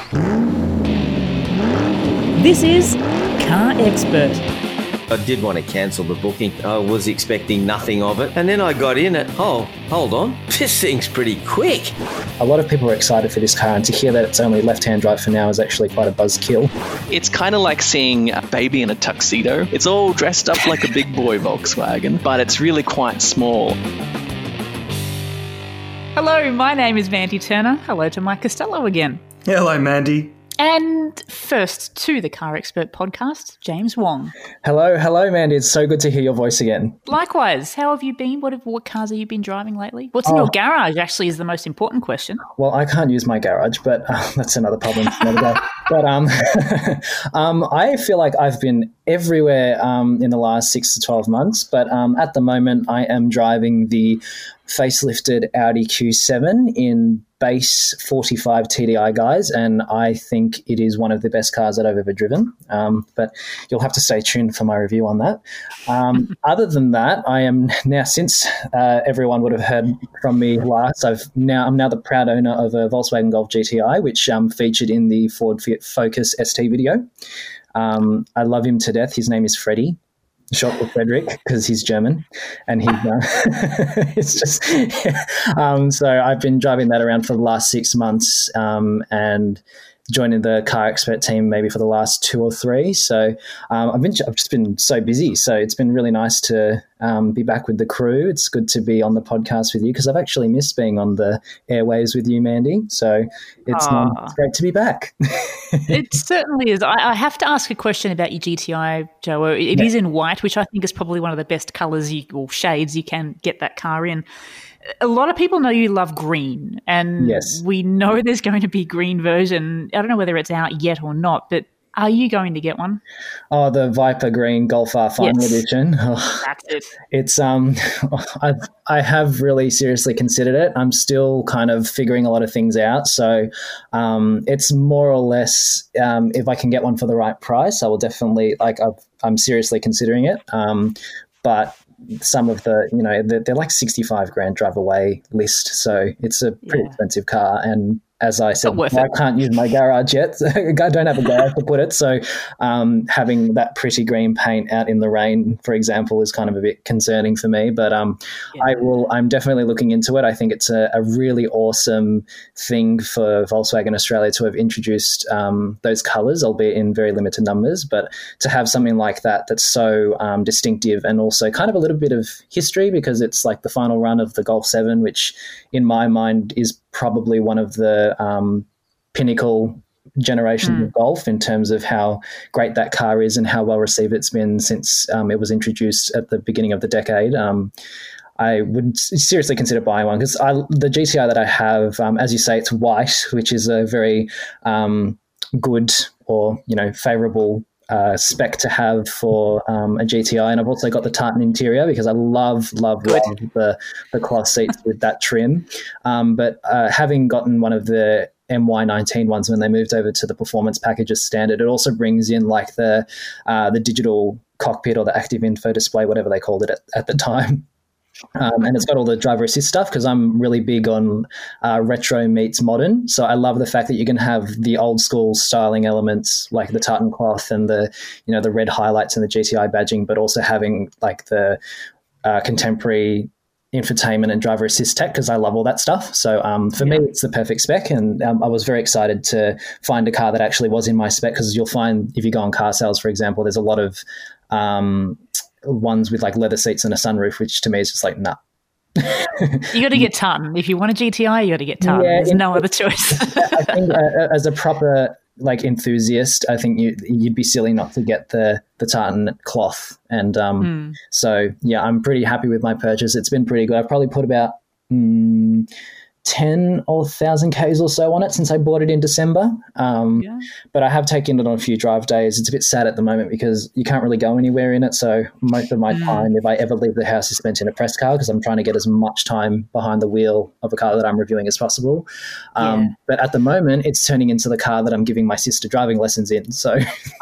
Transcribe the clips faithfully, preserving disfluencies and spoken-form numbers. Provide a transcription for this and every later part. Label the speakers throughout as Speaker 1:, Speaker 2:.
Speaker 1: This is Car Expert.
Speaker 2: I did want to cancel the booking. I was expecting nothing of it. And then I got in it. Oh, hold on. This thing's pretty quick.
Speaker 3: A lot of people are excited for this car, and to hear that it's only left-hand drive for now is actually quite a buzzkill.
Speaker 4: It's kind of like seeing a baby in a tuxedo. It's all dressed up like a big boy Volkswagen, but it's really quite small.
Speaker 1: Hello, my name is Mandy Turner. Hello to Mike Costello again.
Speaker 5: Hello, Mandy.
Speaker 1: And first to the Car Expert podcast, James Wong.
Speaker 3: Hello, hello, Mandy. It's so good to hear your voice again.
Speaker 1: Likewise. How have you been? What have, what cars have you been driving lately? What's in
Speaker 3: Oh.
Speaker 1: your garage actually is the most important question.
Speaker 3: Well, I can't use my garage, but uh, that's another problem for another day. But um, um, I feel like I've been everywhere um, in the last six to twelve months. But um, at the moment, I am driving the facelifted Audi Q seven in base forty-five T D I, guys, and I think it is one of the best cars that I've ever driven. Um, but you'll have to stay tuned for my review on that. Um, other than that, I am now, since uh, everyone would have heard from me last, I've now I'm now the proud owner of a Volkswagen Golf G T I, which um, featured in the Ford Fiat Focus S T video. Um, I love him to death. His name is Freddie. Short for Frederick because he's German, and he's uh, it's just yeah. um, so I've been driving that around for the last six months um, and joining the Car Expert team maybe for the last two or three. So um, I've been I've just been so busy. So it's been really nice to um, be back with the crew. It's good to be on the podcast with you because I've actually missed being on the airwaves with you, Mandy. So it's, um, it's great to be back.
Speaker 1: It certainly is. I, I have to ask a question about your G T I, Joe. It
Speaker 3: Yeah.
Speaker 1: is in white, which I think is probably one of the best colours you, or shades you can get that car in. A lot of people know you love green, and
Speaker 3: Yes.
Speaker 1: we know there's going to be a green version. I don't know whether it's out yet or not, but are you going to get one?
Speaker 3: Oh, the Viper Green Golf R Final
Speaker 1: Yes.
Speaker 3: Edition. Oh,
Speaker 1: That's it.
Speaker 3: It's um, I've I have really seriously considered it. I'm still kind of figuring a lot of things out. So, um, it's more or less um, if I can get one for the right price, I will definitely like. I've, I'm seriously considering it. Um, but some of the, you know, they're, they're like sixty-five grand drive away list. So it's a pretty
Speaker 1: Yeah.
Speaker 3: expensive car. And as I said,
Speaker 1: Not worth
Speaker 3: I
Speaker 1: it.
Speaker 3: can't use my garage yet. I don't have a garage to put it. So um, having that pretty green paint out in the rain, for example, is kind of a bit concerning for me. But um,
Speaker 1: Yeah.
Speaker 3: I will. I'm definitely looking into it. I think it's a, a really awesome thing for Volkswagen Australia to have introduced um, those colours, albeit in very limited numbers. But to have something like that that's so um, distinctive and also kind of a little bit of history because it's like the final run of the Golf seven, which in my mind is probably one of the um, pinnacle generations
Speaker 1: Mm.
Speaker 3: of golf in terms of how great that car is and how well received it's been since um, it was introduced at the beginning of the decade. Um, I would seriously consider buying one because the G T I that I have, um, as you say, it's white, which is a very um, good or, you know, favourable uh, spec to have for um, a G T I. And I've also got the tartan interior because I love, love,
Speaker 1: Good.
Speaker 3: love the, the cloth seats with that trim. Um, but uh, having gotten one of the M Y nineteen ones when they moved over to the performance package as standard, it also brings in like the uh, the digital cockpit or the active info display, whatever they called it at, at the time. Um, and it's got all the driver assist stuff because I'm really big on uh, retro meets modern. So I love the fact that you can have the old school styling elements like the tartan cloth and the, you know, the red highlights and the G T I badging, but also having like the uh, contemporary infotainment and driver assist tech because I love all that stuff. So um, for
Speaker 1: Yeah.
Speaker 3: me, it's the perfect spec. And um, I was very excited to find a car that actually was in my spec because you'll find if you go on car sales, for example, there's a lot of um, ones with like leather seats and a sunroof, which to me is just like, nah.
Speaker 1: You got to get tartan. If you want a G T I, you got to get tartan.
Speaker 3: Yeah,
Speaker 1: There's
Speaker 3: in-
Speaker 1: no other choice.
Speaker 3: I think uh, as a proper like enthusiast, I think you, you'd be silly not to get the the tartan cloth. And um,
Speaker 1: Mm.
Speaker 3: so, yeah, I'm pretty happy with my purchase. It's been pretty good. I've probably put about mm, ten or thousand Ks or so on it since I bought it in December. Um,
Speaker 1: Yeah.
Speaker 3: But I have taken it on a few drive days. It's a bit sad at the moment because you can't really go anywhere in it. So most of my
Speaker 1: Mm.
Speaker 3: time, if I ever leave the house, is spent in a press car because I'm trying to get as much time behind the wheel of a car that I'm reviewing as possible. Um,
Speaker 1: Yeah.
Speaker 3: But at the moment, it's turning into the car that I'm giving my sister driving lessons in. So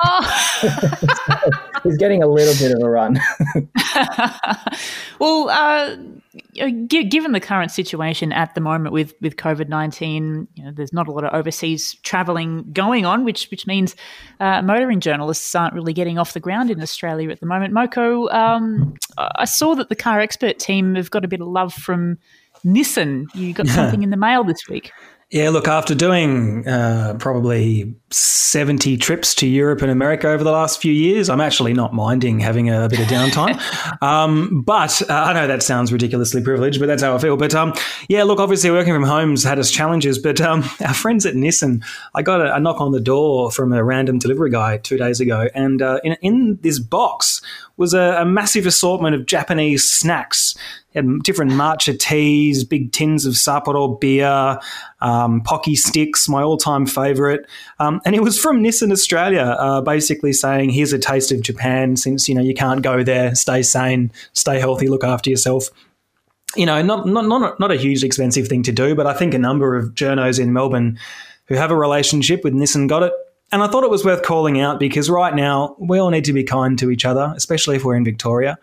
Speaker 1: Oh.
Speaker 3: he's getting a little bit of a run.
Speaker 1: Well, uh, you know, g- given the current situation at the moment with, with COVID nineteen, you know, there's not a lot of overseas travelling going on, which which means uh, motoring journalists aren't really getting off the ground in Australia at the moment. Moko, um, I saw that the Car Expert team have got a bit of love from Nissan. You got something in the mail this week.
Speaker 5: Yeah, look, after doing uh, probably seventy trips to Europe and America over the last few years, I'm actually not minding having a bit of downtime. um, but uh, I know that sounds ridiculously privileged, but that's how I feel. But um, yeah, look, obviously working from home's had its challenges, but um, our friends at Nissan, I got a, a knock on the door from a random delivery guy two days ago, and uh, in, in this box was a, a massive assortment of Japanese snacks. Had different matcha teas, big tins of Sapporo beer, um, Pocky sticks, my all-time favourite. Um, and it was from Nissan Australia, uh, basically saying, here's a taste of Japan since, you know, you can't go there, stay sane, stay healthy, look after yourself. You know, not not not, not a huge expensive thing to do, but I think a number of journos in Melbourne who have a relationship with Nissan got it. And I thought it was worth calling out because right now we all need to be kind to each other, especially if we're in Victoria.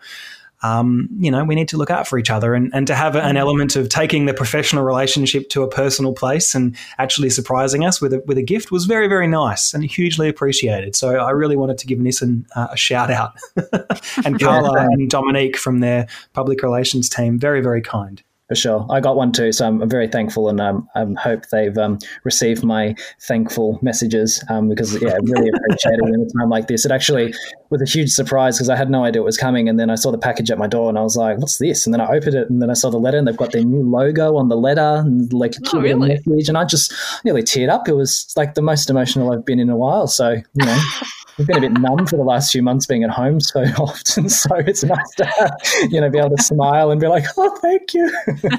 Speaker 5: Um, you know, we need to look out for each other and, and to have an element of taking the professional relationship to a personal place and actually surprising us with a, with a gift was very, very nice and hugely appreciated. So I really wanted to give Nissan uh, a shout out. And Carla and Dominique from their public relations team, very, very kind.
Speaker 3: For sure. I got one too, so I'm very thankful, and um, I hope they've um, received my thankful messages um, because, yeah, I really appreciate it in a time like this. It actually was a huge surprise because I had no idea it was coming, and then I saw the package at my door and I was like, what's this? And then I opened it and then I saw the letter and they've got their new logo on the letter and like a
Speaker 1: oh, really?
Speaker 3: message, and I just nearly teared up. It was like the most emotional I've been in a while. So, you know, I've been a bit numb for the last few months being at home so often, so it's nice to have, you know, be able to smile and be like, oh, thank you.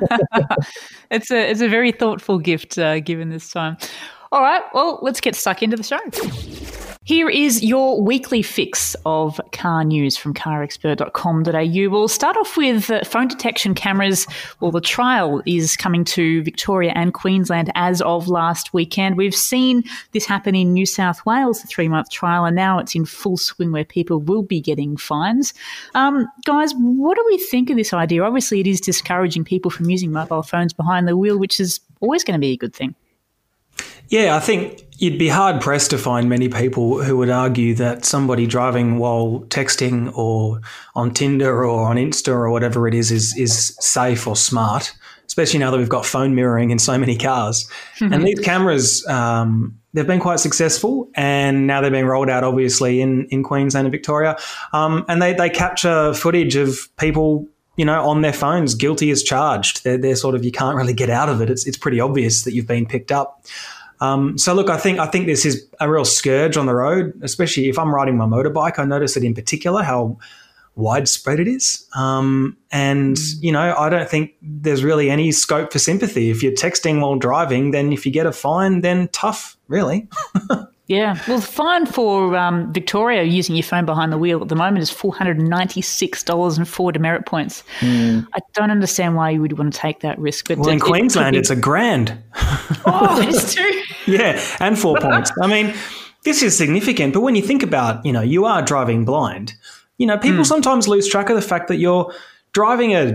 Speaker 1: It's a it's a very thoughtful gift uh, given this time. All right, well, let's get stuck into the show. Here is your weekly fix of car news from car expert dot com dot a u. We'll start off with uh, phone detection cameras. Well, the trial is coming to Victoria and Queensland as of last weekend. We've seen this happen in New South Wales, the three-month trial, and now it's in full swing where people will be getting fines. Um, guys, what do we think of this idea? Obviously, it is discouraging people from using mobile phones behind the wheel, which is always going to be a good thing.
Speaker 5: Yeah, I think you'd be hard-pressed to find many people who would argue that somebody driving while texting or on Tinder or on Insta or whatever it is is, is safe or smart, especially now that we've got phone mirroring in so many cars. And these cameras, um, they've been quite successful, and now they're being rolled out, obviously, in, in Queensland and Victoria. Um, and they, they capture footage of people, you know, on their phones, guilty as charged. They're, they're sort of, you can't really get out of it. It's, it's pretty obvious that you've been picked up. Um, so, look, I think I think this is a real scourge on the road, especially if I'm riding my motorbike. I notice it in particular how widespread it is. Um, and, you know, I don't think there's really any scope for sympathy. If you're texting while driving, then if you get a fine, then tough, really.
Speaker 1: Yeah. Well, the fine for um, Victoria using your phone behind the wheel at the moment is four hundred ninety-six dollars and four demerit points. Mm. I don't understand why you would want to take that risk. But
Speaker 5: well, in it, Queensland, it be- it's a grand.
Speaker 1: Oh, it's true.
Speaker 5: Yeah, and four points. I mean, this is significant. But when you think about, you know, you are driving blind, you know, people mm. sometimes lose track of the fact that you're driving a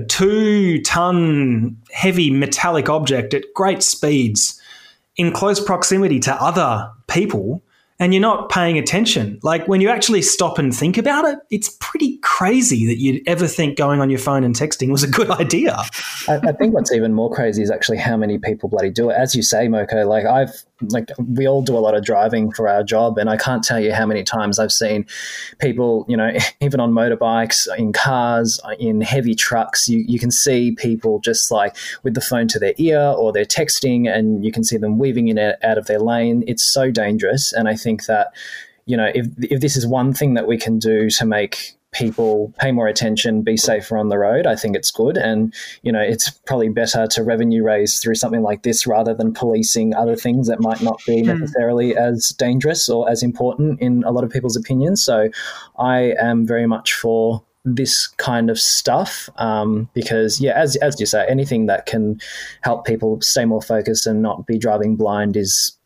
Speaker 5: two-ton heavy metallic object at great speeds in close proximity to other people, and you're not paying attention. Like, when you actually stop and think about it, it's pretty crazy that you'd ever think going on your phone and texting was a good idea.
Speaker 3: I, I think what's even more crazy is actually how many people bloody do it. As you say, Moko, like I've, like we all do a lot of driving for our job, and I can't tell you how many times I've seen people, you know, even on motorbikes, in cars, in heavy trucks, you, you can see people just like with the phone to their ear, or they're texting and you can see them weaving in out of their lane. It's so dangerous. And I think that, you know, if if this is one thing that we can do to make people pay more attention, be safer on the road, I think it's good. And, you know, it's probably better to revenue raise through something like this rather than policing other things that might not be necessarily as dangerous or as important in a lot of people's opinions. So I am very much for this kind of stuff um, because, yeah, as as you say, anything that can help people stay more focused and not be driving blind is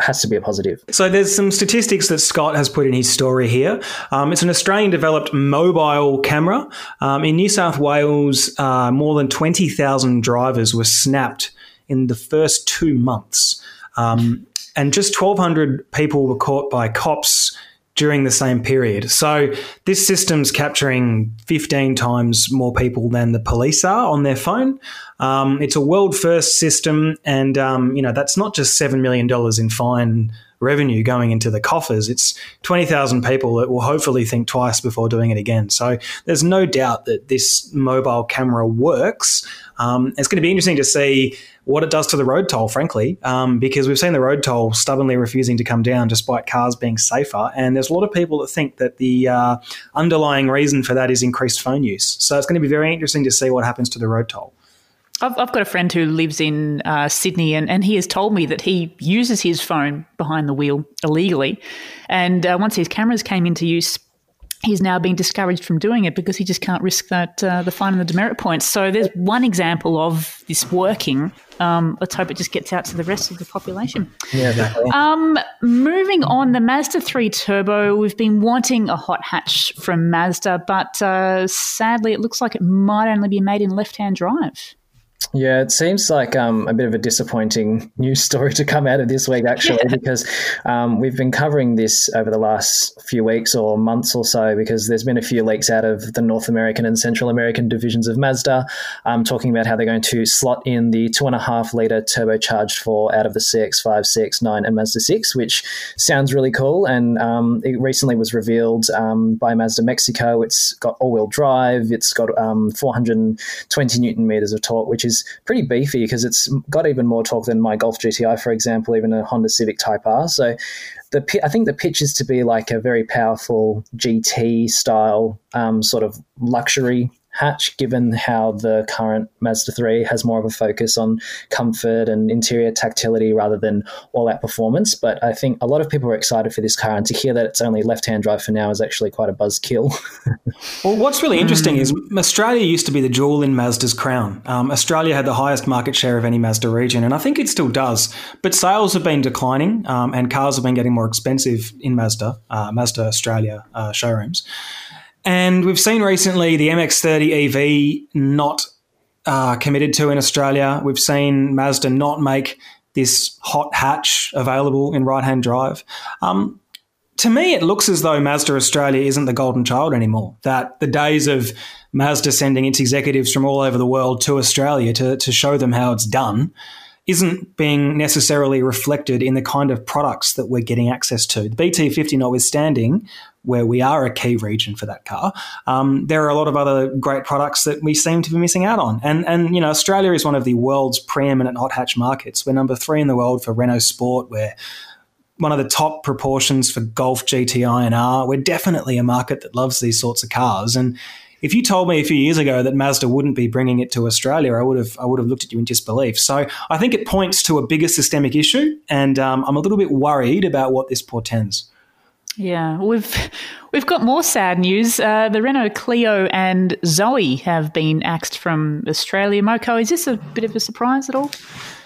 Speaker 3: has to be a positive.
Speaker 5: So there's some statistics that Scott has put in his story here. Um, it's an Australian-developed mobile camera. Um, in New South Wales, uh, more than twenty thousand drivers were snapped in the first two months. Um, and just twelve hundred people were caught by cops during the same period. So this system's capturing fifteen times more people than the police are on their phone. Um, it's a world-first system, and um, you know that's not just seven million dollars in fine revenue going into the coffers. It's twenty thousand people that will hopefully think twice before doing it again. So there's no doubt that this mobile camera works. Um, it's going to be interesting to see what it does to the road toll, frankly, um, because we've seen the road toll stubbornly refusing to come down despite cars being safer. And there's a lot of people that think that the uh, underlying reason for that is increased phone use. So it's going to be very interesting to see what happens to the road toll.
Speaker 1: I've, I've got a friend who lives in uh, Sydney, and, and he has told me that he uses his phone behind the wheel illegally. And uh, once his cameras came into use, he's now been discouraged from doing it because he just can't risk that uh, the fine and the demerit points. So there's one example of this working. Um, let's hope it just gets out to the rest of the population.
Speaker 3: Yeah, definitely.
Speaker 1: Um, moving on, the Mazda three Turbo. We've been wanting a hot hatch from Mazda, but uh, sadly it looks like it might only be made in left-hand drive.
Speaker 3: Yeah, it seems like um, a bit of a disappointing news story to come out of this week, actually, yeah. because um, we've been covering this over the last few weeks or months or so, because there's been a few leaks out of the North American and Central American divisions of Mazda, um, talking about how they're going to slot in the two and a half litre turbocharged four out of the C X five, C X nine and Mazda six, which sounds really cool. And um, it recently was revealed um, by Mazda Mexico. It's got all-wheel drive. It's got um, four hundred twenty newton meters of torque, which is pretty beefy because it's got even more torque than my Golf G T I, for example, even a Honda Civic Type R. So the I think the pitch is to be like a very powerful G T style um, sort of luxury hatch, given how the current Mazda three has more of a focus on comfort and interior tactility rather than all-out performance. But I think a lot of people are excited for this car, and to hear that it's only left-hand drive for now is actually quite a buzzkill.
Speaker 5: Well, what's really interesting is Australia used to be the jewel in Mazda's crown. Um, Australia had the highest market share of any Mazda region, and I think it still does. But sales have been declining, um, and cars have been getting more expensive in Mazda, uh, Mazda Australia uh, showrooms. And we've seen recently the M X thirty E V not uh, committed to in Australia. We've seen Mazda not make this hot hatch available in right-hand drive. Um, to me, it looks as though Mazda Australia isn't the golden child anymore, that the days of Mazda sending its executives from all over the world to Australia to, to show them how it's done isn't being necessarily reflected in the kind of products that we're getting access to. The B T fifty notwithstanding, where we are a key region for that car, um, there are a lot of other great products that we seem to be missing out on. And, and you know, Australia is one of the world's preeminent hot hatch markets. We're number three in the world for Renault Sport. We're one of the top proportions for Golf G T I and R. We're definitely a market that loves these sorts of cars. And if you told me a few years ago that Mazda wouldn't be bringing it to Australia, I would have I would have looked at you in disbelief. So I think it points to a bigger systemic issue, and um, I'm a little bit worried about what this portends.
Speaker 1: Yeah, we've we've got more sad news. Uh, the Renault Clio and Zoe have been axed from Australia. Moko, is this a bit of a surprise at all?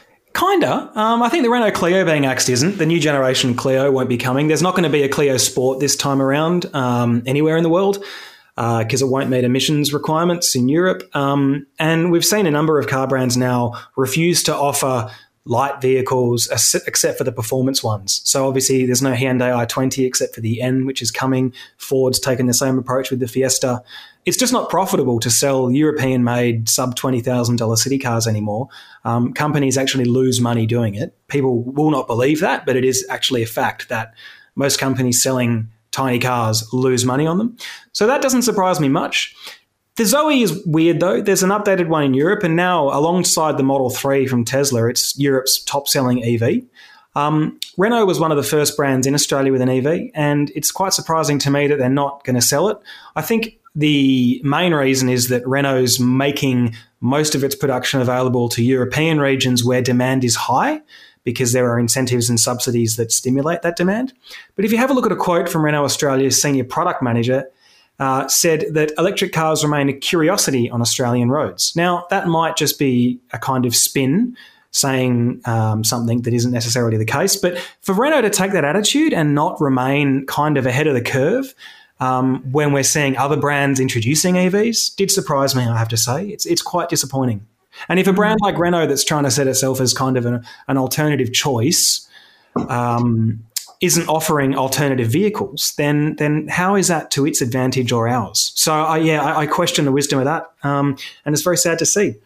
Speaker 5: Kinda. Um, I think the Renault Clio being axed isn't. The new generation Clio won't be coming. There's not going to be a Clio Sport this time around um, anywhere in the world, because uh, it won't meet emissions requirements in Europe. Um, and we've seen a number of car brands now refuse to offer light vehicles except for the performance ones. So obviously there's no Hyundai i twenty except for the N, which is coming. Ford's taken the same approach with the Fiesta. It's just not profitable to sell European-made sub twenty thousand dollars city cars anymore. Um, companies actually lose money doing it. People will not believe that, but it is actually a fact that most companies selling tiny cars lose money on them. So that doesn't surprise me much. The Zoe is weird, though. There's an updated one in Europe, and now alongside the Model three from Tesla, it's Europe's top-selling E V. Um, Renault was one of the first brands in Australia with an E V, and it's quite surprising to me that they're not going to sell it. I think the main reason is that Renault's making most of its production available to European regions where demand is high, because there are incentives and subsidies that stimulate that demand. But if you have a look at a quote from Renault Australia's senior product manager, uh, said that electric cars remain a curiosity on Australian roads. Now, that might just be a kind of spin saying um, something that isn't necessarily the case. But for Renault to take that attitude and not remain kind of ahead of the curve um, when we're seeing other brands introducing E Vs did surprise me, I have to say. It's it's quite disappointing. And if a brand like Renault that's trying to set itself as kind of an, an alternative choice um, isn't offering alternative vehicles, then then how is that to its advantage or ours? So, I, yeah, I, I question the wisdom of that, um, and it's very sad to see.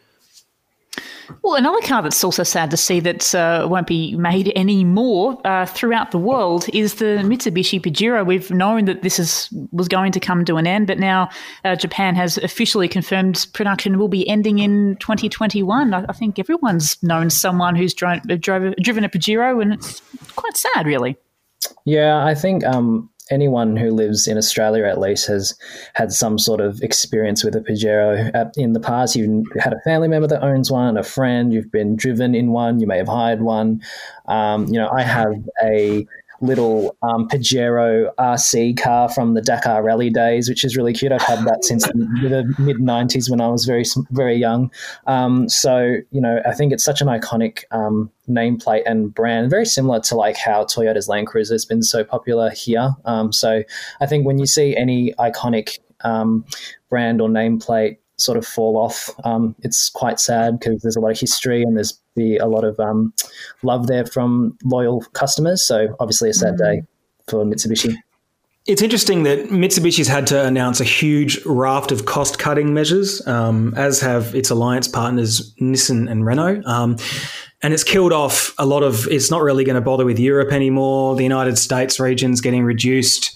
Speaker 1: Well, another car that's also sad to see that uh, won't be made anymore uh, throughout the world is the Mitsubishi Pajero. We've known that this is was going to come to an end, but now uh, Japan has officially confirmed production will be ending in twenty twenty-one. I, I think everyone's known someone who's dri- drove, driven a Pajero, and it's quite sad, really.
Speaker 3: Yeah, I think um, anyone who lives in Australia at least has had some sort of experience with a Pajero. At, in the past, you've had a family member that owns one, a friend, you've been driven in one, you may have hired one. Um, you know, I have a little um, Pajero R C car from the Dakar Rally days, which is really cute. I've had that since the, the mid nineties when I was very, very young. Um, so, you know, I think it's such an iconic um, nameplate and brand, very similar to like how Toyota's Land Cruiser has been so popular here. Um, so I think when you see any iconic um, brand or nameplate sort of fall off, um, it's quite sad because there's a lot of history and there's be a lot of um, love there from loyal customers. So obviously a sad day for Mitsubishi.
Speaker 5: It's interesting that Mitsubishi's had to announce a huge raft of cost-cutting measures, um, as have its alliance partners Nissan and Renault. Um, and it's killed off a lot of – it's not really going to bother with Europe anymore. The United States region's getting reduced.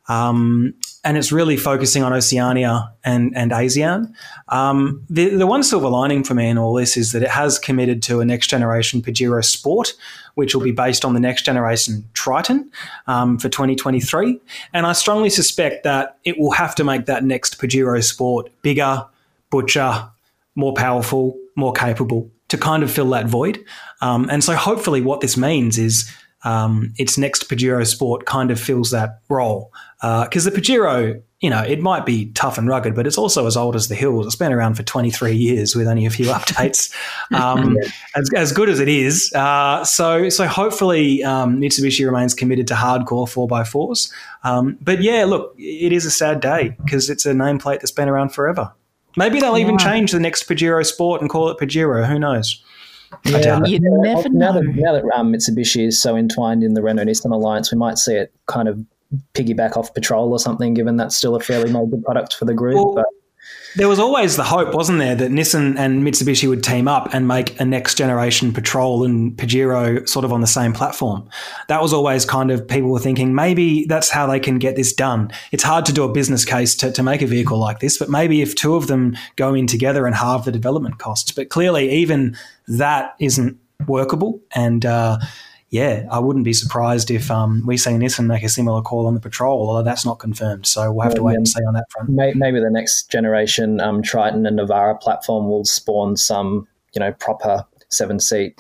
Speaker 5: Um, and it's really focusing on Oceania and, and ASEAN. Um, the, the one silver lining for me in all this is that it has committed to a next-generation Pajero Sport, which will be based on the next-generation Triton um, for twenty twenty-three. And I strongly suspect that it will have to make that next Pajero Sport bigger, butcher, more powerful, more capable to kind of fill that void. Um, and so hopefully what this means is um, its next Pajero Sport kind of fills that role. Because uh, the Pajero, you know, it might be tough and rugged, but it's also as old as the hills. It's been around for twenty-three years with only a few updates, um, as, as good as it is. Uh, so so hopefully um, Mitsubishi remains committed to hardcore four by fours. Um, but, yeah, look, it is a sad day because it's a nameplate that's been around forever. Maybe they'll yeah. even change the next Pajero Sport and call it Pajero. Who knows?
Speaker 3: Yeah,
Speaker 1: I doubt you
Speaker 3: it.
Speaker 1: never
Speaker 3: now
Speaker 1: know.
Speaker 3: That, now that um, Mitsubishi is so entwined in the Renault-Nissan alliance, we might see it kind of piggyback off Patrol or something, given that's still a fairly major product for the group.
Speaker 5: Well,
Speaker 3: but
Speaker 5: there was always the hope, wasn't there, that Nissan and Mitsubishi would team up and make a next-generation Patrol and Pajero sort of on the same platform. That was always kind of people were thinking maybe that's how they can get this done. It's hard to do a business case to, to make a vehicle like this, but maybe if two of them go in together and halve the development costs. But clearly even that isn't workable and uh, yeah, I wouldn't be surprised if um, we see Nissan make a similar call on the Patrol, although that's not confirmed. So we'll have to wait and see on that front.
Speaker 3: Maybe the next generation um, Triton and Navara platform will spawn some, you know, proper seven-seat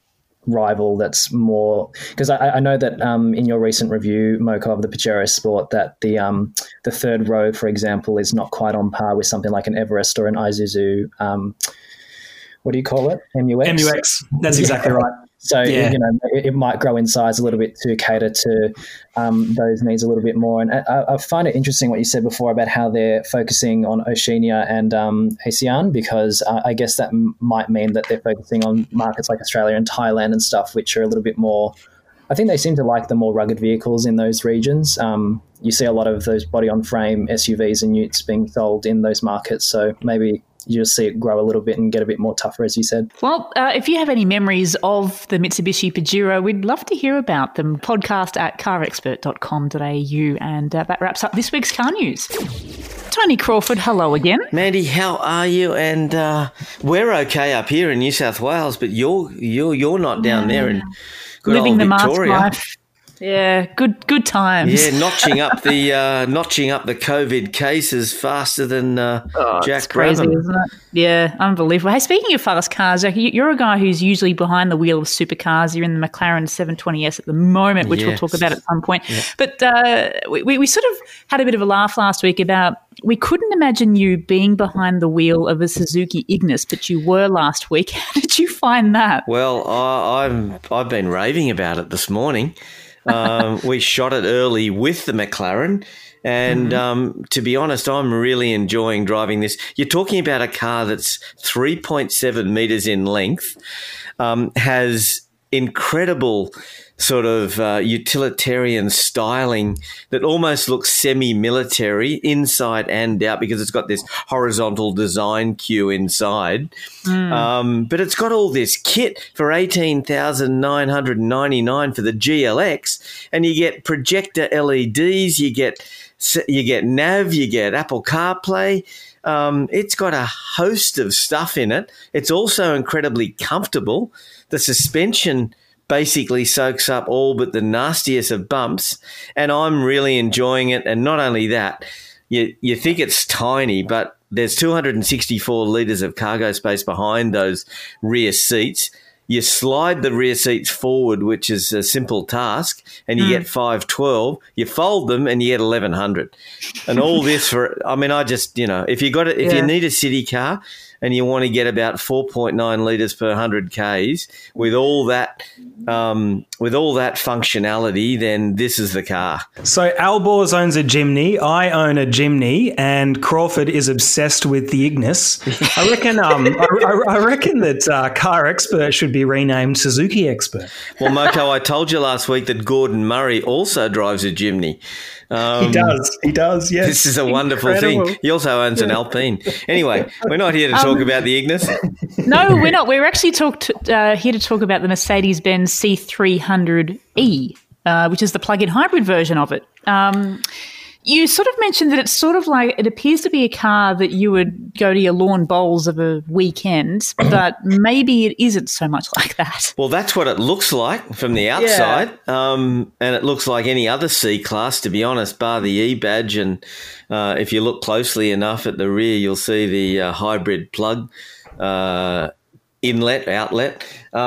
Speaker 3: rival that's more... Because I, I know that um, in your recent review, Mocha, of the Pajero Sport, that the um, the third row, for example, is not quite on par with something like an Everest or an Isuzu... Um, what do you call it? M U X?
Speaker 5: M U X. That's exactly
Speaker 3: yeah.
Speaker 5: right.
Speaker 3: So,
Speaker 5: yeah.
Speaker 3: you know, it, it might grow in size a little bit to cater to um, those needs a little bit more. And I, I find it interesting what you said before about how they're focusing on Oceania and um, ASEAN, because uh, I guess that m- might mean that they're focusing on markets like Australia and Thailand and stuff, which are a little bit more... I think they seem to like the more rugged vehicles in those regions. Um, you see a lot of those body-on-frame S U Vs and utes being sold in those markets, so maybe... you'll see it grow a little bit and get a bit more tougher, as you said.
Speaker 1: Well, uh, if you have any memories of the Mitsubishi Pajero, we'd love to hear about them. Podcast at car expert dot com dot a u. And uh, that wraps up this week's Car News. Tony Crawford, hello again.
Speaker 2: Mandy, how are you? And uh, we're okay up here in New South Wales, but you're you're you're not down there in good
Speaker 1: living
Speaker 2: old
Speaker 1: the mask
Speaker 2: Victoria.
Speaker 1: life. Yeah, good good times.
Speaker 2: Yeah, notching up the uh, notching up the COVID cases faster than uh,
Speaker 1: oh,
Speaker 2: Jack
Speaker 1: it's crazy,
Speaker 2: Brabham.
Speaker 1: Isn't it? Yeah, unbelievable. Hey, speaking of fast cars, Jack, you're a guy who's usually behind the wheel of supercars. You're in the McLaren seven twenty S at the moment, which
Speaker 2: Yes.
Speaker 1: we'll talk about at some point.
Speaker 2: Yeah.
Speaker 1: But uh, we, we sort of had a bit of a laugh last week about we couldn't imagine you being behind the wheel of a Suzuki Ignis, but you were last week. How did you find that?
Speaker 2: Well, I, I'm I've been raving about it this morning. Um, we shot it early with the McLaren. And um, to be honest, I'm really enjoying driving this. You're talking about a car that's three point seven metres in length, um, has incredible sort of uh, utilitarian styling that almost looks semi-military inside and out because it's got this horizontal design queue inside. Mm. Um, but it's got all this kit for eighteen thousand nine hundred ninety-nine dollars for the G L X, and you get projector L E Ds, you get you get nav, you get Apple CarPlay. Um, it's got a host of stuff in it. It's also incredibly comfortable. The suspension basically soaks up all but the nastiest of bumps, and I'm really enjoying it. And not only that, you you think it's tiny, but there's two hundred sixty-four litres of cargo space behind those rear seats. You slide the rear seats forward, which is a simple task, and you mm. get five twelve. You fold them and you get eleven hundred. And all this for, I mean, I just, you know, if you got it, if yeah. you need a city car and you want to get about four point nine litres per one hundred Ks with all that um, with all that functionality, then this is the car.
Speaker 5: So Albors owns a Jimny, I own a Jimny, and Crawford is obsessed with the Ignis. I reckon um, I, I reckon that uh, Car Expert should be renamed Suzuki Expert.
Speaker 2: Well, Moko, I told you last week that Gordon Murray also drives a Jimny. Um,
Speaker 5: he does. He does, yes.
Speaker 2: This is a wonderful
Speaker 1: Incredible.
Speaker 2: thing. He also owns an Alpine. Anyway, we're not here to talk um, about the Ignis.
Speaker 1: No, we're not. We're actually talk to, uh, here to talk about the Mercedes-Benz C three hundred E, uh, which is the plug-in hybrid version of it. Um, you sort of mentioned that it's sort of like, it appears to be a car that you would go to your lawn bowls of a weekend, but maybe it isn't so much like that.
Speaker 2: Well, that's what it looks like from the outside, yeah. um, and it looks like any other C-Class, to be honest, bar the E badge. And uh, if you look closely enough at the rear, you'll see the uh, hybrid plug uh, inlet, outlet.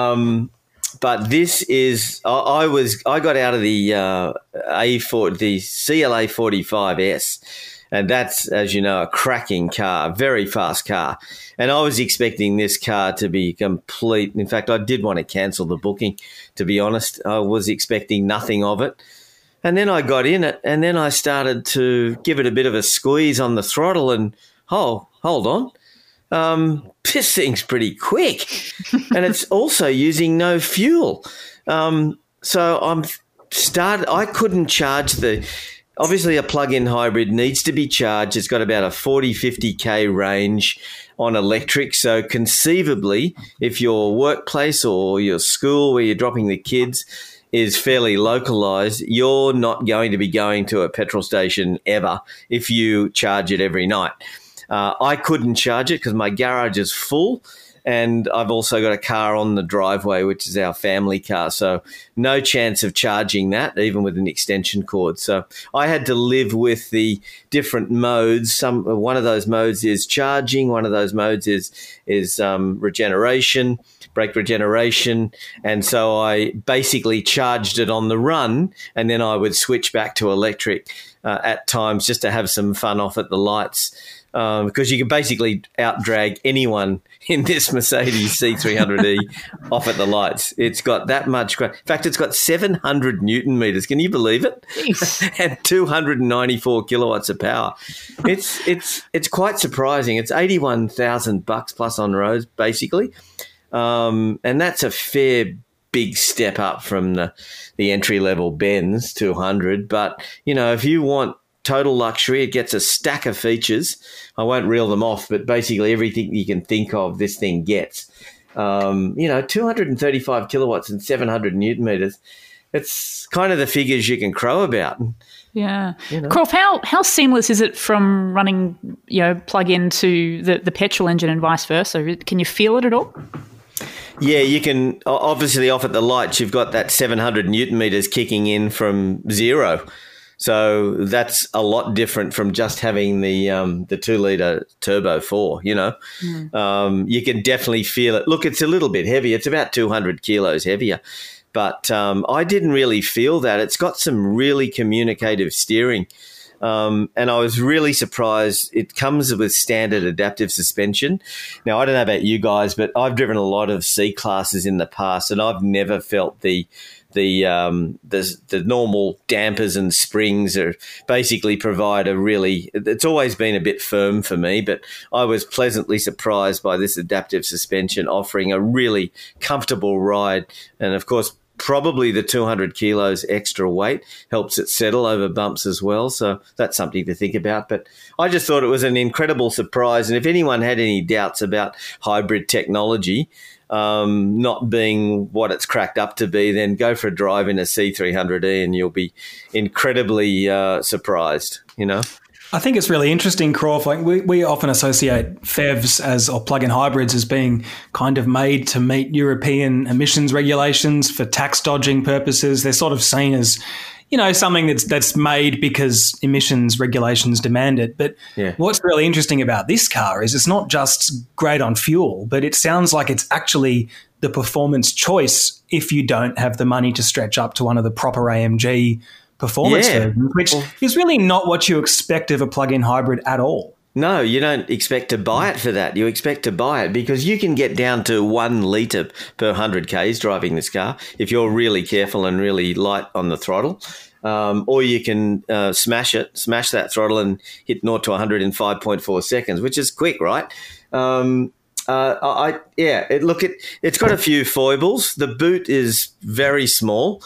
Speaker 2: Um But this is, I, I was, I got out of the uh, A four, the C L A forty-five S, and that's, as you know, a cracking car, very fast car. And I was expecting this car to be complete. In fact, I did want to cancel the booking, to be honest. I was expecting nothing of it. And then I got in it, and then I started to give it a bit of a squeeze on the throttle, and, oh, hold on. Um, this thing's pretty quick, and it's also using no fuel. Um, so I'm started. I couldn't charge the. Obviously, a plug-in hybrid needs to be charged. It's got about a forty, fifty K range on electric. So conceivably, if your workplace or your school where you're dropping the kids is fairly localized, you're not going to be going to a petrol station ever if you charge it every night. Uh, I couldn't charge it because my garage is full, and I've also got a car on the driveway, which is our family car. So no chance of charging that, even with an extension cord. So I had to live with the different modes. Some one of those modes is charging. One of those modes is is um, regeneration, brake regeneration. And so I basically charged it on the run, and then I would switch back to electric uh, at times just to have some fun off at the lights. Um, because you can basically out-drag anyone in this Mercedes C three hundred E off at the lights. It's got that much. In fact, it's got seven hundred newton meters. Can you believe it? And two hundred ninety-four kilowatts of power. It's it's it's quite surprising. It's eighty-one thousand bucks plus on roads, basically, um, and that's a fair big step up from the the entry-level Benz two hundred. But you know, if you want total luxury, it gets a stack of features. I won't reel them off, but basically everything you can think of, this thing gets. Um, you know, two hundred thirty-five kilowatts and seven hundred newton meters. It's kind of the figures you can crow about.
Speaker 1: Yeah.
Speaker 2: You know.
Speaker 1: Croft, how, how seamless is it from running, you know, plug into the, the petrol engine and vice versa? Can you feel it at all?
Speaker 2: Yeah, you can obviously off at the lights. You've got that seven hundred newton meters kicking in from zero, so that's a lot different from just having the um, the two liter turbo four. You know, mm. um, you can definitely feel it. Look, it's a little bit heavy. It's about two hundred kilos heavier, but um, I didn't really feel that. It's got some really communicative steering. Um, and I was really surprised. It comes with standard adaptive suspension. Now, I don't know about you guys, but I've driven a lot of C classes in the past, and I've never felt the the um, the, the normal dampers and springs are basically provide a really. It's always been a bit firm for me, but I was pleasantly surprised by this adaptive suspension offering a really comfortable ride, and of course, probably the two hundred kilos extra weight helps it settle over bumps as well. So that's something to think about. But I just thought it was an incredible surprise. And if anyone had any doubts about hybrid technology um, not being what it's cracked up to be, then go for a drive in a C three hundred E and you'll be incredibly uh, surprised, you know.
Speaker 5: I think it's really interesting, Croft. Like we, we often associate F E Vs as or plug-in hybrids as being kind of made to meet European emissions regulations for tax dodging purposes. They're sort of seen as, you know, something that's that's made because emissions regulations demand it. But yeah. What's really interesting about this car is it's not just great on fuel, but it sounds like it's actually the performance choice if you don't have the money to stretch up to one of the proper A M G performance
Speaker 2: yeah.
Speaker 5: versions, which well, is really not what you expect of a plug-in hybrid at all.
Speaker 2: No, you don't expect to buy it for that. You expect to buy it because you can get down to one litre per one hundred kays driving this car if you're really careful and really light on the throttle. Um, or you can uh, smash it, smash that throttle and hit zero to one hundred in five point four seconds, which is quick, right? Um, uh, I yeah, it, look, it, it's got a few foibles. The boot is very small.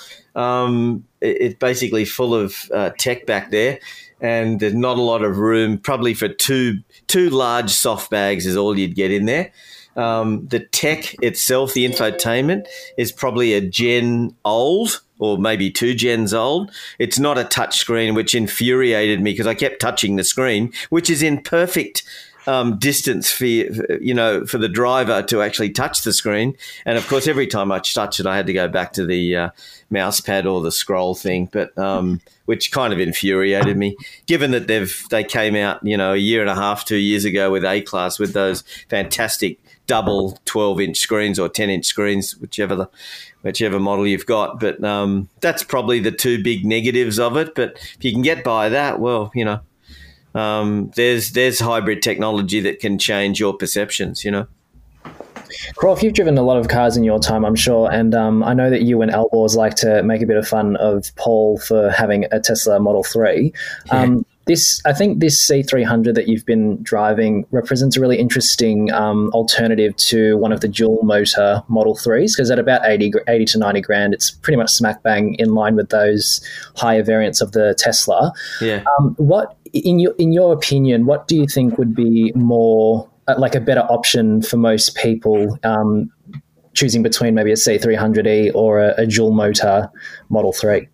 Speaker 2: Um, it, it's basically full of uh, tech back there, and there's not a lot of room. Probably for two two large soft bags is all you'd get in there. Um, the tech itself, the infotainment, is probably a gen old or maybe two gens old. It's not a touch screen, which infuriated me because I kept touching the screen, which is in perfect um, distance for, you know, for the driver to actually touch the screen. And, of course, every time I touch it, I had to go back to the uh, mouse pad or the scroll thing, but um, which kind of infuriated me, given that they've they came out, you know, a year and a half, two years ago with A-Class with those fantastic double twelve-inch screens or ten-inch screens, whichever the whichever model you've got. But um, that's probably the two big negatives of it. But if you can get by that, well, you know, um, there's there's hybrid technology that can change your perceptions, you know.
Speaker 3: Croft, you've driven a lot of cars in your time, I'm sure, and um, I know that you and Albors like to make a bit of fun of Paul for having a Tesla Model three. Um, yeah. This, I think this C three hundred that you've been driving represents a really interesting um, alternative to one of the dual motor Model threes, because at about eighty, eighty to ninety grand, it's pretty much smack bang in line with those higher variants of the Tesla.
Speaker 2: Yeah.
Speaker 3: Um, what, in your in your opinion, what do you think would be more uh, like a better option for most people um, choosing between maybe a C three hundred E or a, a dual motor Model three?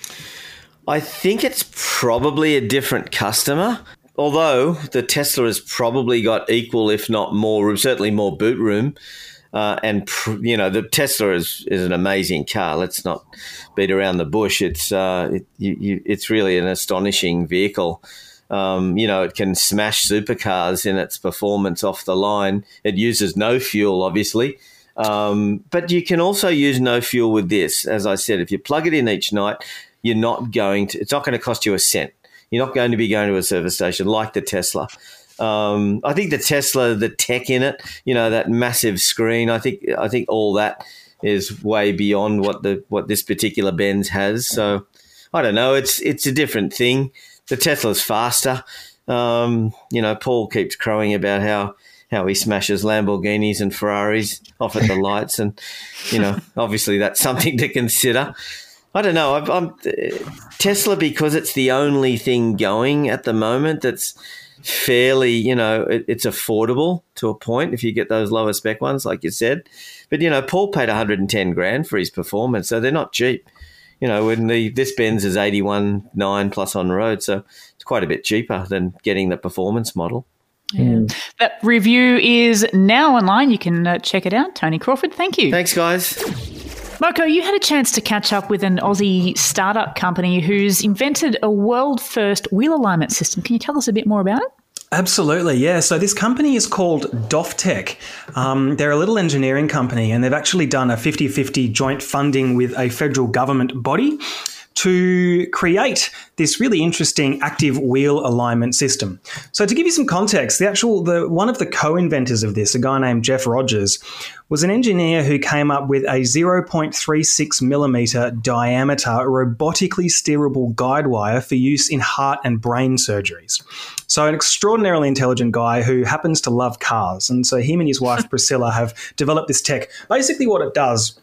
Speaker 2: I think it's probably a different customer, although the Tesla has probably got equal, if not more room, certainly more boot room. Uh, and, you know, the Tesla is, is an amazing car. Let's not beat around the bush. It's uh, it, you, you, it's really an astonishing vehicle. Um, you know, it can smash supercars in its performance off the line. It uses no fuel, obviously. Um, but you can also use no fuel with this. As I said, if you plug it in each night, you're not going to, it's not going to cost you a cent. You're not going to be going to a service station like the Tesla. Um, I think the Tesla, the tech in it, you know, that massive screen, I think, I think all that is way beyond what the, what this particular Benz has. So I don't know. It's, it's a different thing. The Tesla's faster. Um, you know, Paul keeps crowing about how, how he smashes Lamborghinis and Ferraris off at the lights. And, you know, obviously that's something to consider. I don't know. I'm, I'm Tesla, because it's the only thing going at the moment that's fairly, you know, it, it's affordable to a point if you get those lower spec ones, like you said. But, you know, Paul paid one hundred ten grand for his performance, so they're not cheap. You know, when the this Benz is eighty-one nine plus on road, so it's quite a bit cheaper than getting the performance model.
Speaker 1: Yeah. Mm. That review is now online. You can uh, check it out. Tony Crawford, thank you.
Speaker 2: Thanks, guys.
Speaker 1: Marco, you had a chance to catch up with an Aussie startup company who's invented a world-first wheel alignment system. Can you tell us a bit more about it?
Speaker 5: Absolutely, yeah. So this company is called Doftech. Um, they're a little engineering company, and they've actually done a fifty-fifty joint funding with a federal government body to create this really interesting active wheel alignment system. So to give you some context, the actual the one of the co-inventors of this, a guy named Jeff Rogers, was an engineer who came up with a zero point three six millimeter diameter robotically steerable guide wire for use in heart and brain surgeries. So an extraordinarily intelligent guy who happens to love cars. And so him and his wife Priscilla have developed this tech. Basically what it does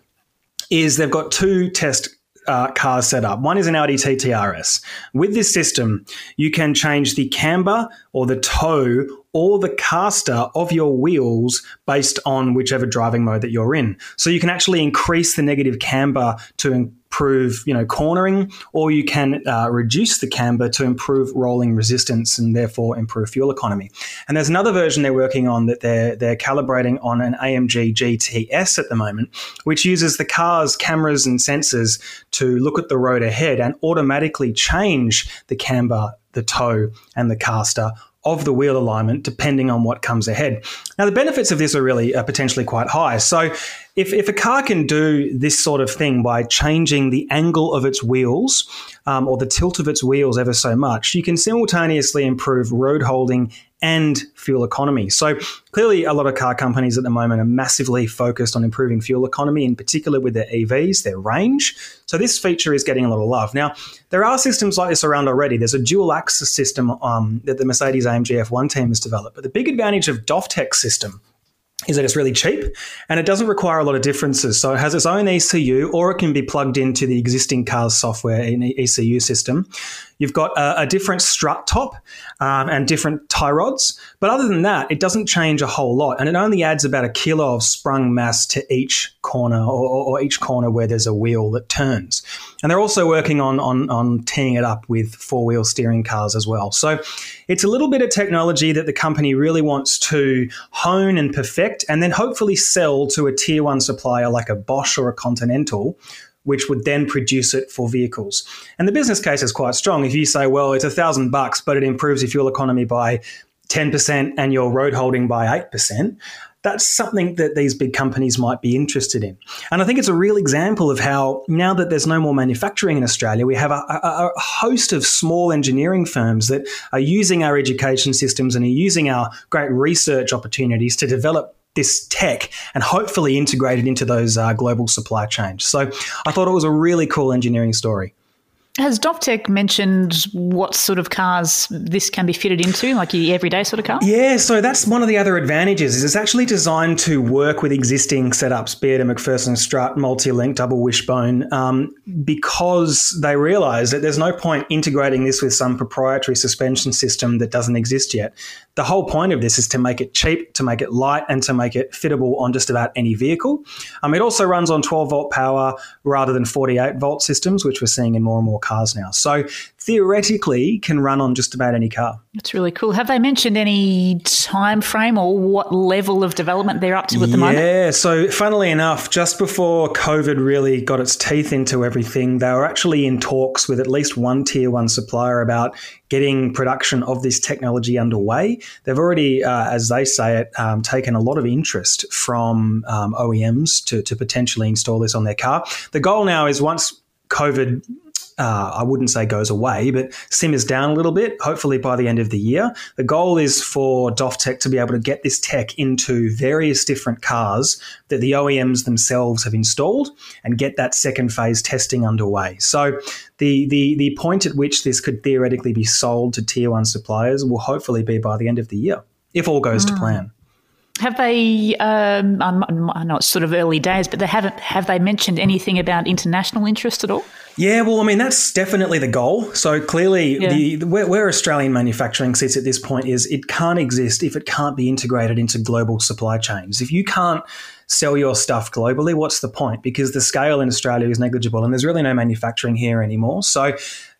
Speaker 5: is they've got two test Uh, cars set up. One is an Audi T T R S. With this system, you can change the camber or the toe or the caster of your wheels based on whichever driving mode that you're in. So you can actually increase the negative camber to improve, you know, cornering, or you can uh, reduce the camber to improve rolling resistance and therefore improve fuel economy. And there's another version they're working on that they're they're calibrating on an A M G G T S at the moment, which uses the car's cameras and sensors to look at the road ahead and automatically change the camber, the toe, and the caster of the wheel alignment depending on what comes ahead. Now, the benefits of this are really uh, potentially quite high. So if, if a car can do this sort of thing by changing the angle of its wheels um, or the tilt of its wheels ever so much, you can simultaneously improve road holding and fuel economy. So clearly a lot of car companies at the moment are massively focused on improving fuel economy, in particular with their E Vs, their range. So this feature is getting a lot of love. Now, there are systems like this around already. There's a dual axis system um, that the Mercedes A M G F one team has developed. But the big advantage of Doftech's system is that it's really cheap and it doesn't require a lot of differences. So it has its own E C U, or it can be plugged into the existing car's software in the E C U system. You've got a, a different strut top um, and different tie rods. But other than that, it doesn't change a whole lot. And it only adds about a kilo of sprung mass to each corner or, or each corner where there's a wheel that turns. And they're also working on, on, on teeing it up with four-wheel steering cars as well. So it's a little bit of technology that the company really wants to hone and perfect and then hopefully sell to a tier one supplier like a Bosch or a Continental, which would then produce it for vehicles. And the business case is quite strong. If you say, well, it's a thousand bucks, but it improves your fuel economy by ten percent and your road holding by eight percent, that's something that these big companies might be interested in. And I think it's a real example of how now that there's no more manufacturing in Australia, we have a, a, a host of small engineering firms that are using our education systems and are using our great research opportunities to develop this tech and hopefully integrate it into those uh, global supply chains. So I thought it was a really cool engineering story.
Speaker 1: Has Doftech mentioned what sort of cars this can be fitted into, like your everyday sort of car?
Speaker 5: Yeah, so that's one of the other advantages is it's actually designed to work with existing setups, be it a McPherson Strut, multi-link, double wishbone, um, because they realise that there's no point integrating this with some proprietary suspension system that doesn't exist yet. The whole point of this is to make it cheap, to make it light, and to make it fittable on just about any vehicle. Um, it also runs on twelve volt power rather than forty-eight volt systems, which we're seeing in more and more cars now. So theoretically can run on just about any car.
Speaker 1: That's really cool. Have they mentioned any time frame or what level of development they're up to at the
Speaker 5: yeah,
Speaker 1: moment?
Speaker 5: Yeah, so funnily enough, just before COVID really got its teeth into everything, they were actually in talks with at least one tier one supplier about getting production of this technology underway. They've already, uh, as they say it, um, taken a lot of interest from um, O E Ms to, to potentially install this on their car. The goal now is once COVID Uh, I wouldn't say goes away, but simmers down a little bit, hopefully by the end of the year. The goal is for Doftech to be able to get this tech into various different cars that the O E Ms themselves have installed and get that second phase testing underway. So the, the, the point at which this could theoretically be sold to tier one suppliers will hopefully be by the end of the year, if all goes mm. to plan.
Speaker 1: Have they, um, I know it's sort of early days, but they haven't, have they mentioned anything about international interest at all?
Speaker 5: Yeah, well, I mean, that's definitely the goal. So clearly yeah. the, the where, where Australian manufacturing sits at this point is it can't exist if it can't be integrated into global supply chains. If you can't sell your stuff globally, what's the point? Because the scale in Australia is negligible and there's really no manufacturing here anymore. So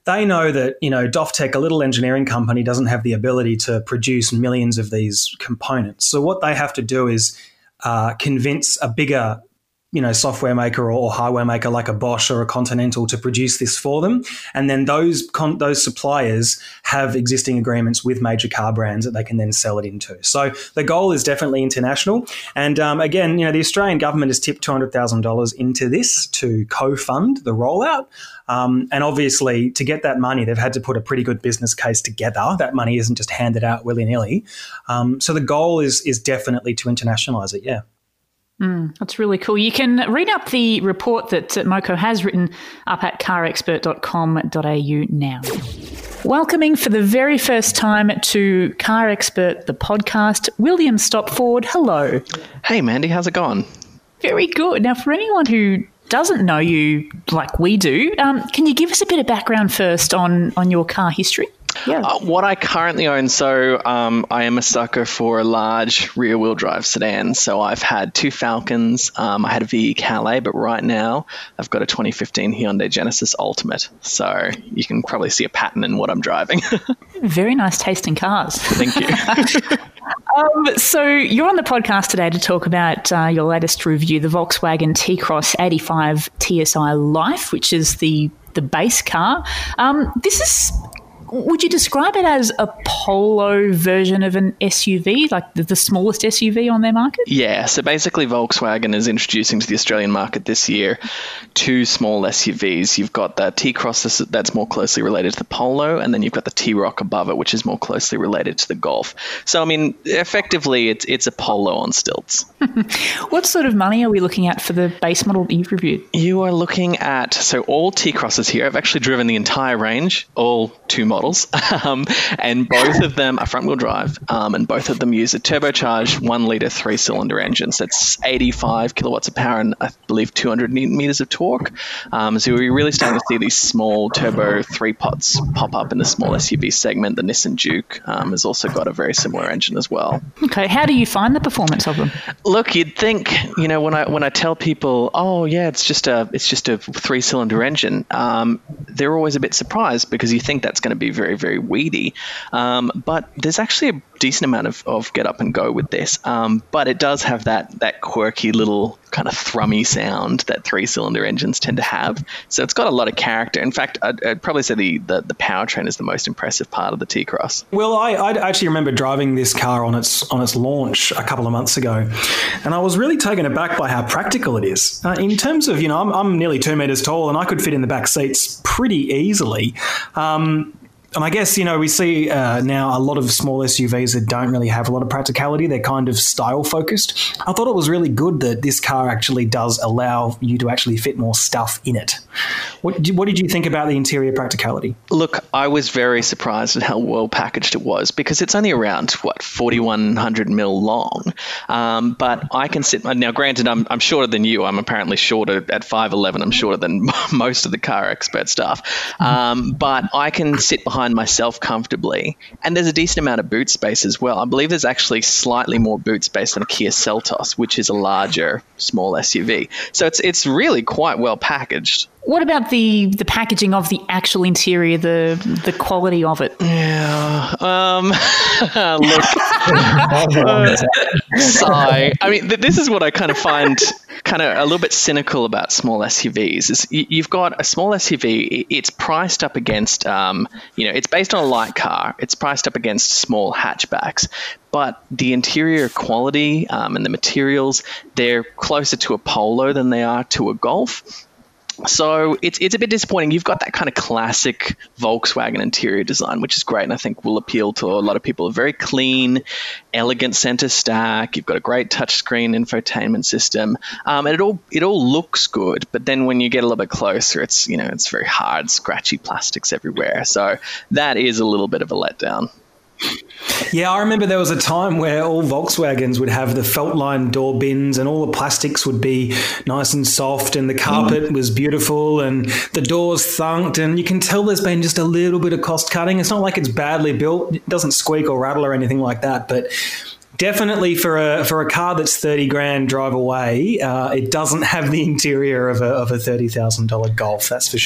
Speaker 5: they know that, you know, Doftech, a little engineering company, doesn't have the ability to produce millions of these components. So what they have to do is uh, convince a bigger, you know, software maker or hardware maker like a Bosch or a Continental to produce this for them. And then those con- those suppliers have existing agreements with major car brands that they can then sell it into. So the goal is definitely international. And um, again, you know, the Australian government has tipped two hundred thousand dollars into this to co-fund the rollout. Um, and obviously, to get that money, they've had to put a pretty good business case together. That money isn't just handed out willy-nilly. Um, so the goal is is definitely to internationalise it, yeah.
Speaker 1: Mm, that's really cool. You can read up the report that uh, Moko has written up at car expert dot com dot a u now. Welcoming for the very first time to Car Expert, the podcast, William Stopford. Hello.
Speaker 4: Hey, Mandy. How's it going?
Speaker 1: Very good. Now, for anyone who doesn't know you like we do, um, can you give us a bit of background first on, on your car history? Yeah.
Speaker 4: Uh, what I currently own, so um, I am a sucker for a large rear-wheel drive sedan. So I've had two Falcons. Um, I had a V E Calais, but right now I've got a twenty fifteen Hyundai Genesis Ultimate. So you can probably see a pattern in what I'm driving.
Speaker 1: Very nice taste in cars.
Speaker 4: Thank you.
Speaker 1: um, so you're on the podcast today to talk about uh, your latest review, the Volkswagen T-Cross eighty-five T S I Life, which is the, the base car. Um, this is... Would you describe it as a Polo version of an S U V, like the, the smallest S U V on their market?
Speaker 4: Yeah, so basically Volkswagen is introducing to the Australian market this year two small S U Vs. You've got the T-Cross that's more closely related to the Polo, and then you've got the T-Roc above it, which is more closely related to the Golf. So, I mean, effectively, it's it's a Polo on stilts.
Speaker 1: What sort of money are we looking at for the base model that you've reviewed?
Speaker 4: You are looking at, so all T-Crosses here, I've actually driven the entire range, all two models. Um, and both of them are front-wheel drive, um, and both of them use a turbocharged one-litre three-cylinder engine. So it's eighty-five kilowatts of power and I believe two hundred newton meters of torque. Um, so we're really starting to see these small turbo three-pots pop up in the small S U V segment. The Nissan Juke um, has also got a very similar engine as well.
Speaker 1: Okay, how do you find the performance of them?
Speaker 4: Look, you'd think, you know, when I when I tell people, oh yeah, it's just a it's just a three-cylinder engine, um, they're always a bit surprised because you think that's going to be very, very weedy. Um, but there's actually a decent amount of, of get up and go with this. Um, but it does have that that quirky little kind of thrummy sound that three-cylinder engines tend to have. So it's got a lot of character. In fact, I'd, I'd probably say the, the, the powertrain is the most impressive part of the T-Cross.
Speaker 5: Well, I, I actually remember driving this car on its on its launch a couple of months ago, and I was really taken aback by how practical it is. Uh, in terms of, you know, I'm, I'm nearly two metres tall, and I could fit in the back seats pretty easily. Um, And I guess, you know, we see uh, now a lot of small S U Vs that don't really have a lot of practicality. They're kind of style focused. I thought it was really good that this car actually does allow you to actually fit more stuff in it. What did, what did you think about the interior practicality?
Speaker 4: Look, I was very surprised at how well packaged it was because it's only around, what, forty-one hundred mil long. Um, but I can sit, now granted, I'm, I'm shorter than you. I'm apparently shorter at five eleven. I'm shorter than most of the Car Expert stuff. Um, but I can sit behind myself comfortably, and there's a decent amount of boot space as well. I believe there's actually slightly more boot space than a Kia Seltos, which is a larger small S U V. So it's it's really quite well packaged.
Speaker 1: What about the the packaging of the actual interior, the the quality of it?
Speaker 4: Yeah. Um, look. uh, sigh. I mean, th- this is what I kind of find kind of a little bit cynical about small S U Vs. Is y- you've got a small S U V. It's priced up against, um, you know, it's based on a light car. It's priced up against small hatchbacks. But the interior quality um, and the materials, they're closer to a Polo than they are to a Golf. So it's it's a bit disappointing. You've got that kind of classic Volkswagen interior design, which is great, and I think will appeal to a lot of people. A very clean, elegant center stack. You've got a great touchscreen infotainment system, um, and it all it all looks good. But then when you get a little bit closer, it's you know it's very hard, scratchy plastics everywhere. So that is a little bit of a letdown.
Speaker 5: Yeah, I remember there was a time where all Volkswagens would have the felt-lined door bins and all the plastics would be nice and soft and the carpet mm. was beautiful and the doors thunked, and you can tell there's been just a little bit of cost cutting. It's not like it's badly built. It doesn't squeak or rattle or anything like that, but definitely for a for a car that's thirty grand drive away, uh, it doesn't have the interior of a, of a thirty thousand dollars Golf, that's for sure.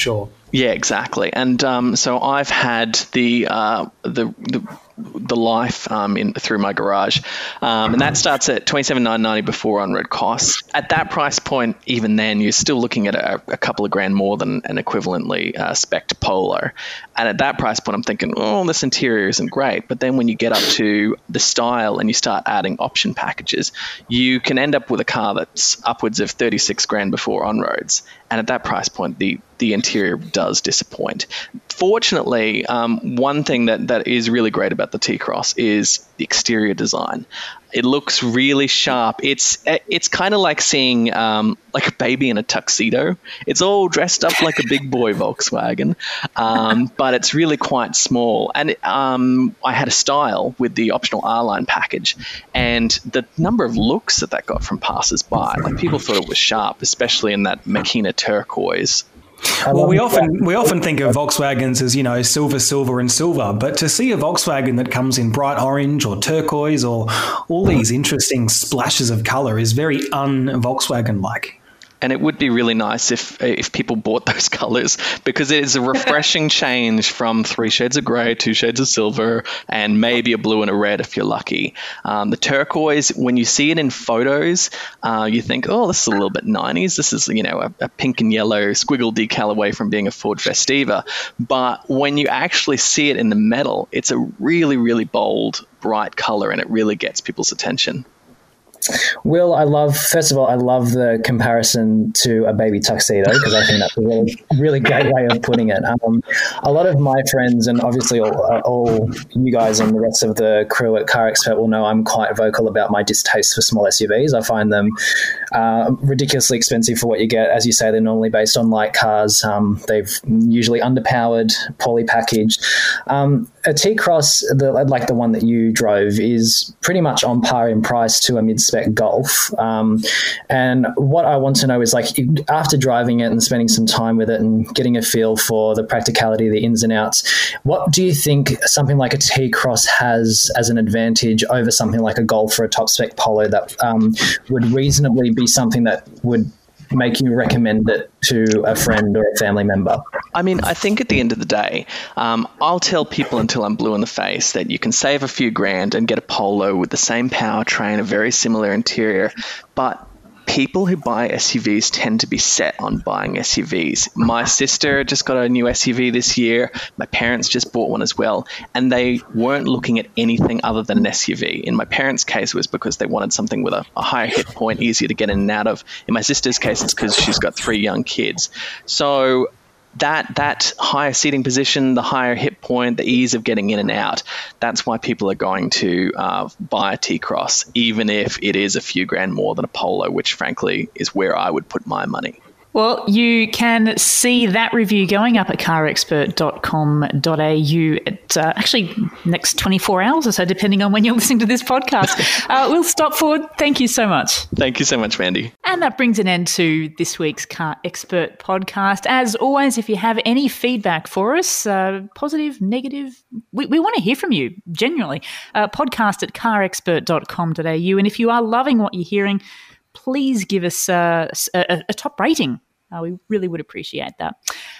Speaker 4: Yeah, exactly. And um, so I've had the uh, the the the Life um, in through my garage, um, and that starts at twenty-seven thousand nine hundred ninety before on-road costs. At that price point, even then, you're still looking at a, a couple of grand more than an equivalently uh, spec'd Polo. And at that price point, I'm thinking, oh, this interior isn't great. But then when you get up to the style and you start adding option packages, you can end up with a car that's upwards of thirty-six grand before on-roads. And at that price point, the the interior does disappoint. Fortunately, um, one thing that, that is really great about the T-Cross is the exterior design. It looks really sharp. It's it's kind of like seeing um, like a baby in a tuxedo. It's all dressed up like a big boy Volkswagen, um, but it's really quite small. And um, I had a style with the optional R-Line package, and the number of looks that that got from passers-by, like people thought it was sharp, especially in that Makina turquoise.
Speaker 5: Well, we often we often think of Volkswagens as, you know, silver, silver and silver, but to see a Volkswagen that comes in bright orange or turquoise or all these interesting splashes of colour is very un-Volkswagen-like.
Speaker 4: And it would be really nice if if people bought those colors, because it is a refreshing change from three shades of gray, two shades of silver, and maybe a blue and a red if you're lucky. Um, the turquoise, when you see it in photos, uh, you think, oh, this is a little bit nineties. This is, you know, a, a pink and yellow squiggle decal away from being a Ford Festiva. But when you actually see it in the metal, it's a really, really bold, bright color, and it really gets people's attention.
Speaker 3: Will, I love, first of all, I love the comparison to a baby tuxedo, because I think that's a really, really great way of putting it. Um, a lot of my friends, and obviously all, all you guys and the rest of the crew at Car Expert will know I'm quite vocal about my distaste for small S U Vs. I find them uh, ridiculously expensive for what you get. As you say, they're normally based on light cars. Um, they've usually underpowered, poorly packaged. Um, a T-Cross, the, like the one that you drove, is pretty much on par in price to a mid-spec Golf. Um, and what I want to know is, like, after driving it and spending some time with it and getting a feel for the practicality, the ins and outs, what do you think something like a T-Cross has as an advantage over something like a Golf or a top-spec Polo that um, would reasonably be something that would make you recommend it to a friend or a family member?
Speaker 4: I mean, I think at the end of the day, um, I'll tell people until I'm blue in the face that you can save a few grand and get a Polo with the same powertrain, a very similar interior, but people who buy S U Vs tend to be set on buying S U Vs. My sister just got a new S U V this year. My parents just bought one as well, and they weren't looking at anything other than an S U V. In my parents' case, it was because they wanted something with a, a higher hit point, easier to get in and out of. In my sister's case, it's because she's got three young kids. So that that higher seating position, the higher hip point, the ease of getting in and out, that's why people are going to uh, buy a T-Cross, even if it is a few grand more than a Polo, which frankly is where I would put my money.
Speaker 1: Well, you can see that review going up at car expert dot com dot a u at uh, actually next twenty-four hours or so, depending on when you're listening to this podcast. Uh, Will Stopford, thank you so much.
Speaker 4: Thank you so much, Mandy.
Speaker 1: And that brings an end to this week's Car Expert podcast. As always, if you have any feedback for us, uh, positive, negative, we, we want to hear from you, genuinely. Uh, podcast at car expert dot com dot a u. And if you are loving what you're hearing, please give us uh, a, a top rating. Uh, we really would appreciate that.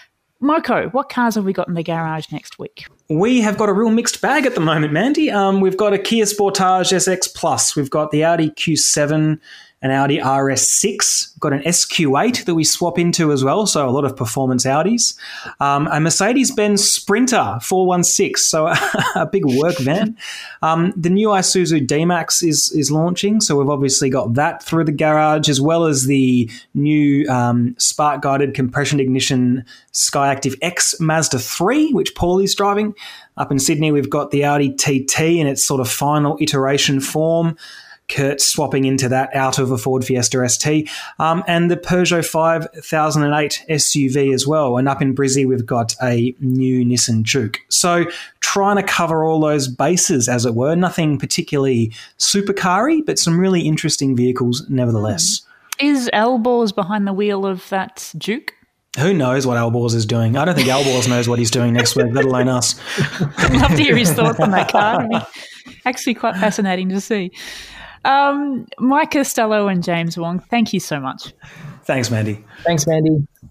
Speaker 1: Moko, what cars have we got in the garage next week?
Speaker 5: We have got a real mixed bag at the moment, Mandy. Um, we've got a Kia Sportage S X Plus. We've got the Audi Q seven, an Audi R S six. We've got an S Q eight that we swap into as well, so a lot of performance Audis. Um, a Mercedes-Benz Sprinter four one six, so a big work van. Um, the new Isuzu D-Max is is launching, so we've obviously got that through the garage, as well as the new um, spark-guided compression ignition Skyactiv X Mazda three, which Paulie's driving. Up in Sydney, we've got the Audi T T in its sort of final iteration form. Kurt swapping into that out of a Ford Fiesta S T, um, and the Peugeot five thousand eight S U V as well. And up in Brizzy, we've got a new Nissan Juke. So trying to cover all those bases, as it were. Nothing particularly supercar-y, but some really interesting vehicles nevertheless.
Speaker 1: Is Elbors behind the wheel of that Juke?
Speaker 5: Who knows what Elbors is doing? I don't think Elbors knows what he's doing next week, let alone us.
Speaker 1: I'd love to hear his thoughts on that car. It'd be actually quite fascinating to see. Um, Mike Costello and James Wong, thank you so much.
Speaker 5: Thanks, Mandy.
Speaker 3: Thanks, Mandy.